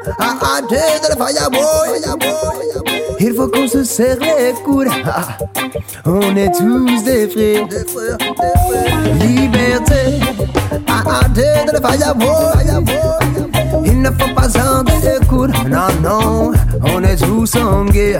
de la fireboy. Il faut qu'on se serre les coudes. On est tous des frères. Liberté, de la fireboy. Il ne faut pas en découdre. Non, non, on est tous en guerre.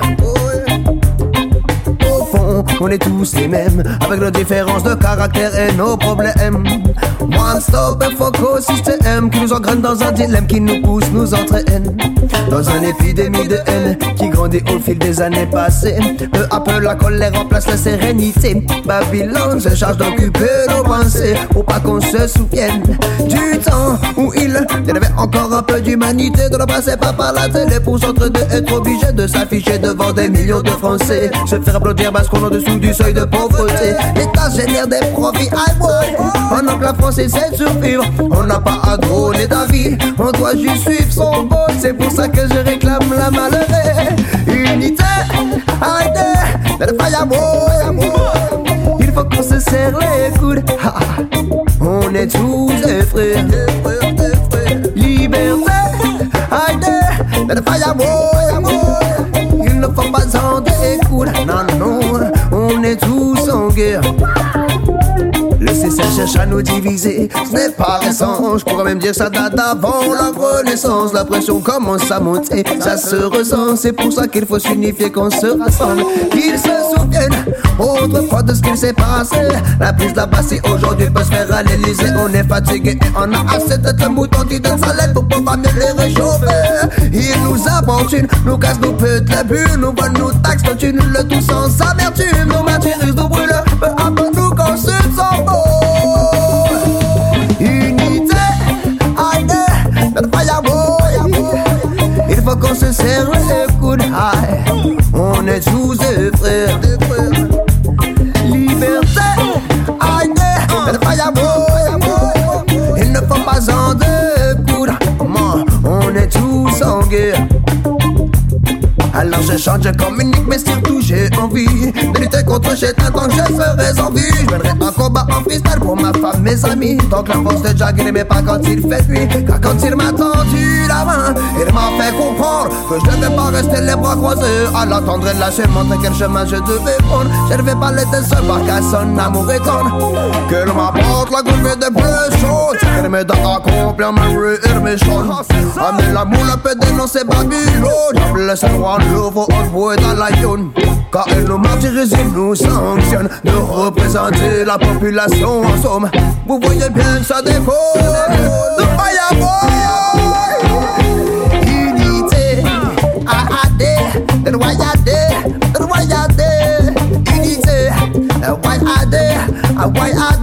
Au fond, on est tous les mêmes, avec nos différences de caractère et nos problèmes. One stop et focus system qui nous engraine dans un dilemme qui nous pousse, nous entraîne dans une épidémie de haine qui grandit au fil des années passées. Peu à peu la colère remplace la sérénité. Babylone se charge d'occuper nos pensées pour pas qu'on se souvienne du temps où il y avait encore un peu d'humanité. De ne passer pas par la télé pour s'entraider, être obligé de s'afficher devant des millions de Français, se faire applaudir parce qu'on est en dessous du seuil de pauvreté. L'État génère des profits pendant que la France essaie de survivre. On n'a pas à donner d'avis, on doit juste suivre son bol. C'est pour ça que je réclame la malheureuse. Unité, aïe, de fireboy. Il faut qu'on se serre les coudes. On est tous des frères. Liberté, aïe, de fireboy. Il ne faut pas en découdre. Non, non, on est tous en guerre. Le CC cherche à nous diviser, ce n'est pas récent. Je pourrais même dire que ça date d'avant la Renaissance. La pression commence à monter, ça se ressent. C'est pour ça qu'il faut s'unifier, qu'on se rassemble, qu'ils se souviennent autrefois de ce qu'il s'est passé. La prise là-bas si aujourd'hui peut se faire à l'Elysée. On est fatigué et on a assez d'être un mouton qui donne sa lettre pour pouvoir mieux les réchauffer. Ils nous abandonnent, nous cassent, nous pètent la bulle, nous volent, nous taxent, continuent le tout sans amertume. Nous martyrisent, nous brûlent, peu importe nous consulte sans beau. Unité, aïe, de fireboy. Il faut qu'on se serre les coudes. On est tous des frères. Liberté, aïe, de fireboy. Il ne faut pas en découdre. On est tous en guerre. Alors je chante, je communique, mais surtout j'ai envie de lutter contre cet tant que je ferai envie. Je mènerai un combat en freestyle pour ma femme, mes amis. Donc la force de Jack, il n'aimait pas quand il fait nuit. Car quand il m'a tendu la main, il m'a fait comprendre que je devais pas rester les bras croisés. À l'attendre et lâcher, montrer quel chemin je devais prendre. Je ne vais pas laisser seul par qu'à son amour est tendre. Qu'elle m'apporte la gouverne des plus chaudes. Elle m'aide à accomplir ma rue et mes choses. Amener l'amour, le peut dénoncer Babylone. J'appelle le roi nouveau envoyé dans la yone. Car elle nous martyrise et nous sanctionne de représenter la population en somme. Vous voyez bien que ça déconne. The fireboy. Unité, AAD, the royauté, the royauté. Unité, the royauté,